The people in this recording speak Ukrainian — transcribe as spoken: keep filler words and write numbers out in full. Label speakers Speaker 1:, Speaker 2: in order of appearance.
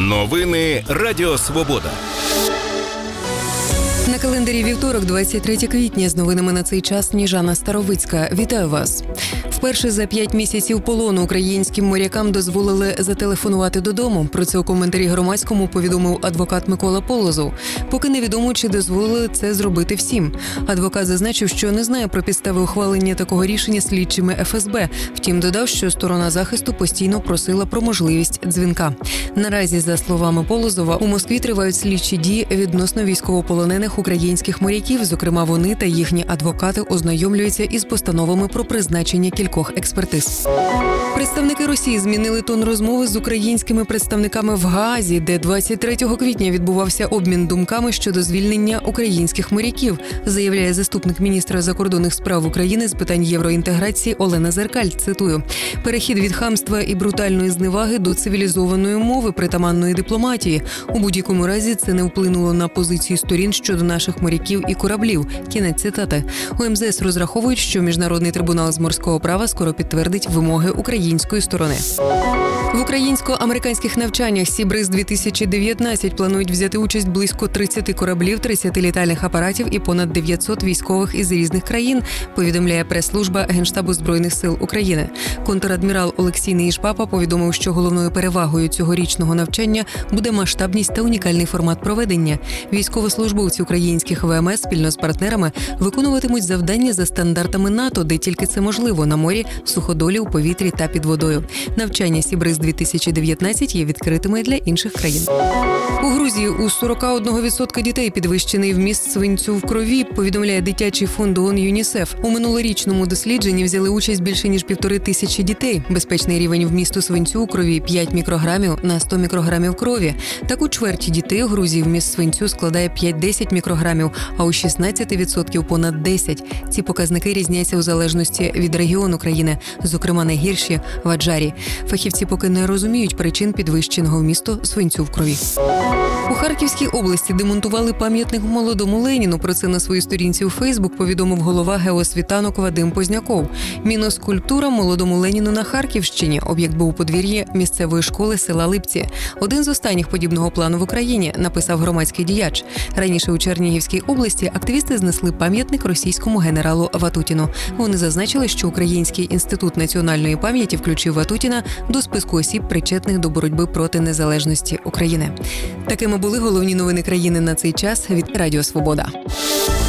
Speaker 1: Новини Радіо Свобода.
Speaker 2: На календарі вівторок, двадцять третє квітня, з новинами на цей час Сніжана Старовицька. Вітаю вас. Вперше за п'ять місяців полону українським морякам дозволили зателефонувати додому. Про це у коментарі Громадському повідомив адвокат Микола Полозов. Поки невідомо, чи дозволили це зробити всім. Адвокат зазначив, що не знає про підстави ухвалення такого рішення слідчими еф ес бе. Втім, додав, що сторона захисту постійно просила про можливість дзвінка. Наразі, за словами Полозова, у Москві тривають слідчі дії відносно військовополонених українських моряків. Зокрема, вони та їхні адвокати ознайомлюються із постановами про призначення кількох експертиз. Представники Росії змінили тон розмови з українськими представниками в Гаазі, де двадцять третього квітня відбувався обмін думками щодо звільнення українських моряків, заявляє заступник міністра закордонних справ України з питань євроінтеграції Олена Зеркаль. Цитую: «Перехід від хамства і брутальної зневаги до цивілізованої мови, притаманної дипломатії. У будь-якому разі це не вплинуло на позиції сторін щодо наших моряків і кораблів». Кінець цитати. У ем зе ес розраховують, що Міжнародний трибунал з морського права скоро підтвердить вимоги української сторони. В українсько-американських навчаннях Сібриз дві тисячі дев'ятнадцять планують взяти участь близько тридцять кораблів, тридцять літальних апаратів і понад дев'ятсот військових із різних країн, повідомляє прес-служба Генштабу Збройних сил України. Контрадмірал Олексій Неїшпапа повідомив, що головною перевагою цьогорічного навчання буде масштабність та унікальний формат проведення. Військовослужбовці українських ве ем ес спільно з партнерами виконуватимуть завдання за стандартами НАТО, де тільки це можливо – на морі, в суходолі, у повітрі та під водою. Навчання Сібриз дві тисячі дев'ятнадцять є відкритими для інших країн. У Грузії у сорок один відсоток дітей підвищений вміст свинцю в крові, повідомляє дитячий фонд ООН ЮНІСЕФ. У минулорічному дослідженні взяли участь більше ніж півтори тисячі дітей. Безпечний рівень вмісту свинцю у крові – п'ять мікрограмів на сто мікрограмів крові. Так у чверті дітей у Грузії вміст свинцю складає п'ять-десять мікрограмів, а у шістнадцять відсотків понад десять. Ці показники різняться у залежності від регіону країни, зокрема найгірші – в Аджарі. Фахівці поки не розуміють причин підвищеного вмісту свинцю в крові. У Харківській області демонтували пам'ятник молодому Леніну. Про це на своїй сторінці у Фейсбук повідомив голова геосвітанок Вадим Позняков. Міноскульптура молодому Леніну на Харківщині. Об'єкт був у подвір'ї місцевої школи села Липці. Один з останніх подібного плану в Україні, написав громадський діяч. Раніше у Чернігівській області активісти знесли пам'ятник російському генералу Ватутіну. Вони зазначили, що Український інститут національної пам'яті включив Ватутіна до списку осіб, причетних до боротьби проти незалежності України. Такими були головні новини країни на цей час від Радіо Свобода.